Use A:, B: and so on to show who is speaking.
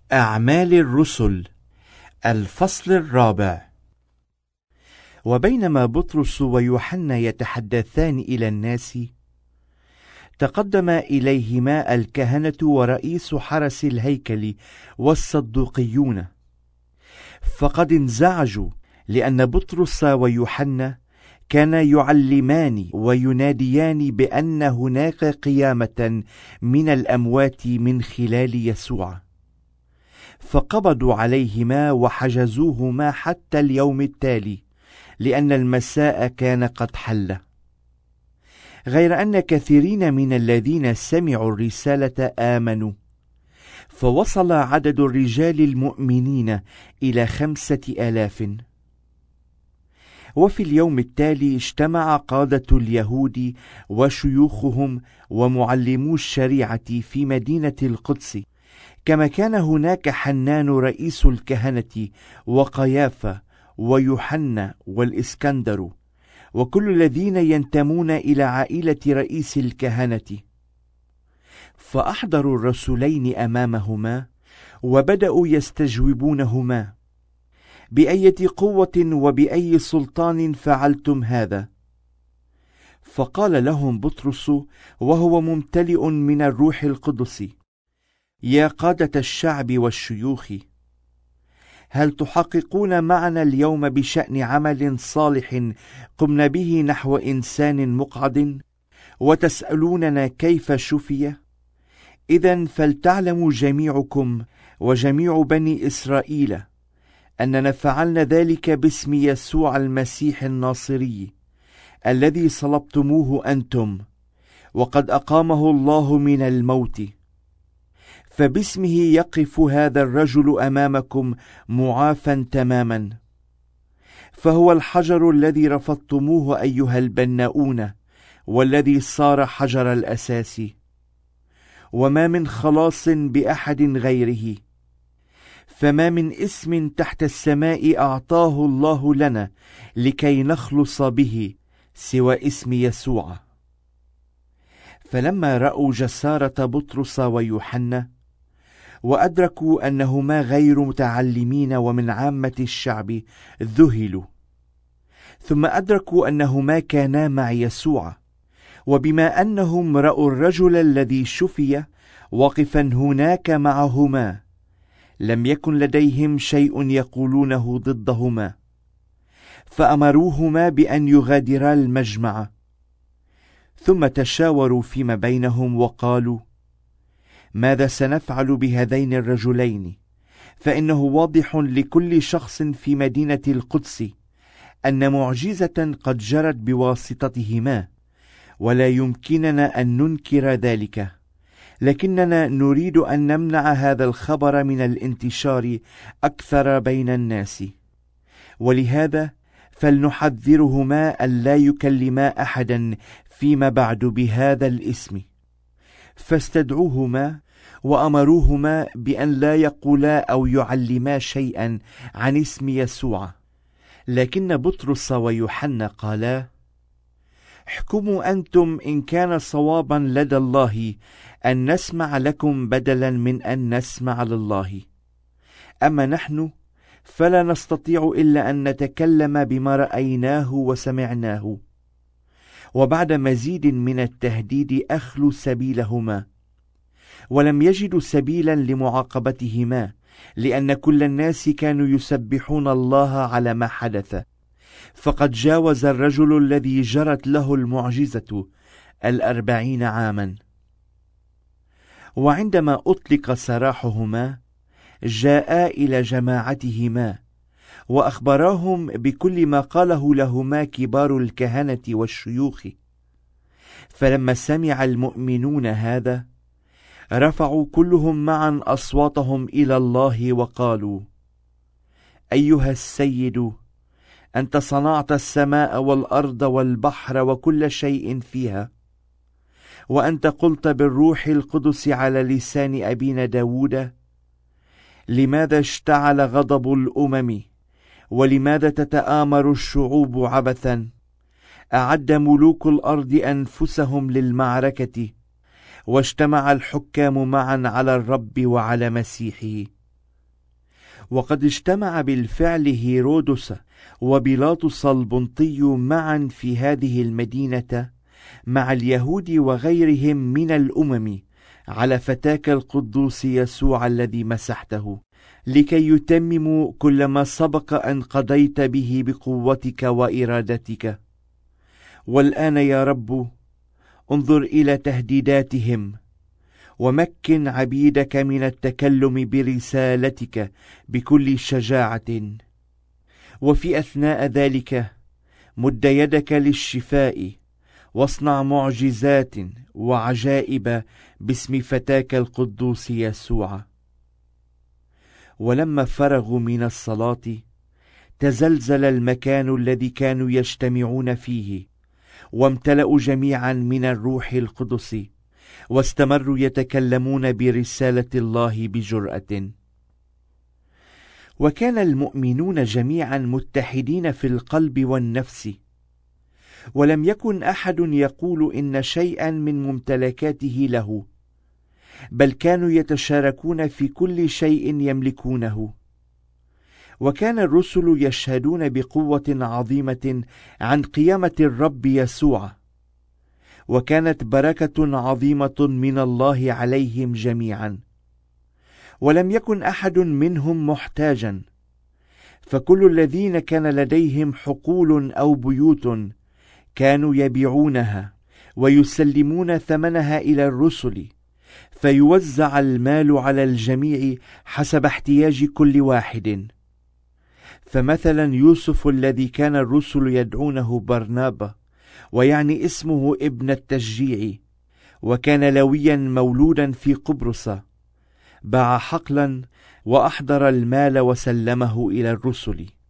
A: أعمال الرسل الفصل الرابع. وبينما بطرس ويوحنا يتحدثان إلى الناس، تقدم إليهما الكهنة ورئيس حرس الهيكل والصدوقيون، فقد انزعجوا لأن بطرس ويوحنا كانا يعلمان ويناديان بأن هناك قيامة من الأموات من خلال يسوع، فقبضوا عليهما وحجزوهما حتى اليوم التالي، لأن المساء كان قد حل. غير أن كثيرين من الذين سمعوا الرسالة آمنوا، فوصل عدد الرجال المؤمنين إلى 5000. وفي اليوم التالي اجتمع قادة اليهود وشيوخهم ومعلمو الشريعة في مدينة القدس، كما كان هناك حنان رئيس الكهنة وقيافة ويوحنا والإسكندر وكل الذين ينتمون إلى عائلة رئيس الكهنة. فأحضروا الرسولين أمامهما وبدأوا يستجوبونهما: بأية قوة وبأي سلطان فعلتم هذا؟ فقال لهم بطرس وهو ممتلئ من الروح القدس: يا قادة الشعب والشيوخ، هل تحققون معنا اليوم بشأن عمل صالح قمنا به نحو إنسان مقعد، وتسألوننا كيف شفي؟ إذن فلتعلموا جميعكم وجميع بني إسرائيل أننا فعلنا ذلك باسم يسوع المسيح الناصري، الذي صلبتموه أنتم، وقد أقامه الله من الموت. فباسمه يقف هذا الرجل أمامكم معافى تماما. فهو الحجر الذي رفضتموه أيها البناؤون، والذي صار حجر الأساس، وما من خلاص بأحد غيره، فما من اسم تحت السماء أعطاه الله لنا لكي نخلص به سوى اسم يسوع. فلما رأوا جسارة بطرس ويوحنا وأدركوا أنهما غير متعلمين ومن عامة الشعب، ذهلوا. ثم أدركوا أنهما كانا مع يسوع، وبما أنهم رأوا الرجل الذي شفي واقفا هناك معهما، لم يكن لديهم شيء يقولونه ضدهما، فأمروهما بأن يغادرا المجمع. ثم تشاوروا فيما بينهم وقالوا: ماذا سنفعل بهذين الرجلين؟ فإنه واضح لكل شخص في مدينة القدس أن معجزة قد جرت بواسطتهما، ولا يمكننا أن ننكر ذلك، لكننا نريد أن نمنع هذا الخبر من الانتشار أكثر بين الناس، ولهذا فلنحذرهما ألا يكلما أحدا فيما بعد بهذا الاسم. فاستدعوهما وأمروهما بأن لا يقولا أو يعلما شيئا عن اسم يسوع. لكن بطرس ويوحنا قالا: احكموا أنتم إن كان صوابا لدى الله أن نسمع لكم بدلا من أن نسمع لله. أما نحن فلا نستطيع إلا أن نتكلم بما رأيناه وسمعناه. وبعد مزيد من التهديد أخلوا سبيلهما، ولم يجدوا سبيلا لمعاقبتهما، لأن كل الناس كانوا يسبحون الله على ما حدث. فقد جاوز الرجل الذي جرت له المعجزة 40 عاما. وعندما أطلق سراحهما جاءا إلى جماعتهما وأخبراهم بكل ما قاله لهما كبار الكهنة والشيوخ. فلما سمع المؤمنون هذا رفعوا كلهم معا أصواتهم إلى الله وقالوا: أيها السيد، أنت صنعت السماء والأرض والبحر وكل شيء فيها، وأنت قلت بالروح القدس على لسان أبينا داود: لماذا اشتعل غضب الأمم، ولماذا تتآمر الشعوب عبثا؟ أعد ملوك الأرض أنفسهم للمعركة، واجتمع الحكام معا على الرب وعلى مسيحه. وقد اجتمع بالفعل هيرودس وبيلاطس البنطي معا في هذه المدينة مع اليهود وغيرهم من الأمم على فتاك القدوس يسوع الذي مسحته، لكي يتمموا كل ما سبق أن قضيت به بقوتك وإرادتك. والآن يا رب انظر إلى تهديداتهم، ومكن عبيدك من التكلم برسالتك بكل شجاعة، وفي أثناء ذلك مد يدك للشفاء، واصنع معجزات وعجائب باسم فتاك القدوس يسوع. ولما فرغوا من الصلاة تزلزل المكان الذي كانوا يجتمعون فيه، وامتلأوا جميعا من الروح القدس، واستمروا يتكلمون برسالة الله بجرأة. وكان المؤمنون جميعا متحدين في القلب والنفس، ولم يكن أحد يقول إن شيئا من ممتلكاته له، بل كانوا يتشاركون في كل شيء يملكونه. وكان الرسل يشهدون بقوة عظيمة عن قيامة الرب يسوع، وكانت بركة عظيمة من الله عليهم جميعا، ولم يكن أحد منهم محتاجا، فكل الذين كان لديهم حقول أو بيوت كانوا يبيعونها ويسلمون ثمنها إلى الرسل، فيوزع المال على الجميع حسب احتياج كل واحد. فمثلا يوسف الذي كان الرسل يدعونه برنابا، ويعني اسمه ابن التشجيع، وكان لويا مولودا في قبرص، باع حقلا وأحضر المال وسلمه إلى الرسل.